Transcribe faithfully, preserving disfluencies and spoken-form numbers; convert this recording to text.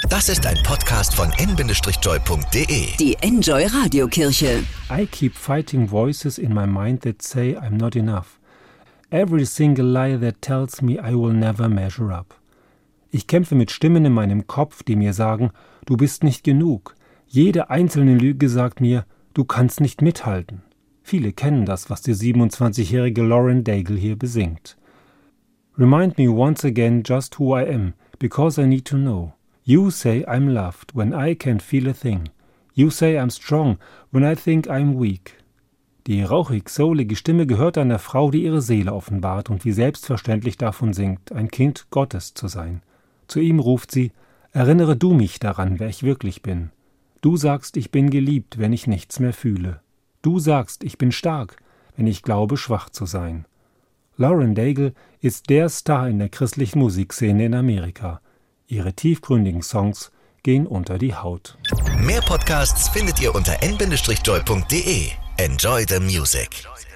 Das ist ein Podcast von en Bindestrich-joy punkt de. Die Enjoy Radiokirche. I keep fighting voices in my mind that say I'm not enough. Every single lie that tells me I will never measure up. Ich kämpfe mit Stimmen in meinem Kopf, die mir sagen, du bist nicht genug. Jede einzelne Lüge sagt mir, du kannst nicht mithalten. Viele kennen das, was die siebenundzwanzigjährige Lauren Daigle hier besingt. Remind me once again just who I am, because I need to know. You say I'm loved when I can't feel a thing. You say I'm strong when I think I'm weak. Die rauchig-soulige Stimme gehört einer Frau, die ihre Seele offenbart und wie selbstverständlich davon singt, ein Kind Gottes zu sein. Zu ihm ruft sie, erinnere du mich daran, wer ich wirklich bin. Du sagst, ich bin geliebt, wenn ich nichts mehr fühle. Du sagst, ich bin stark, wenn ich glaube, schwach zu sein. Lauren Daigle ist der Star in der christlichen Musikszene in Amerika. Ihre tiefgründigen Songs gehen unter die Haut. Mehr Podcasts findet ihr unter en Bindestrich-joy punkt de. Enjoy the music.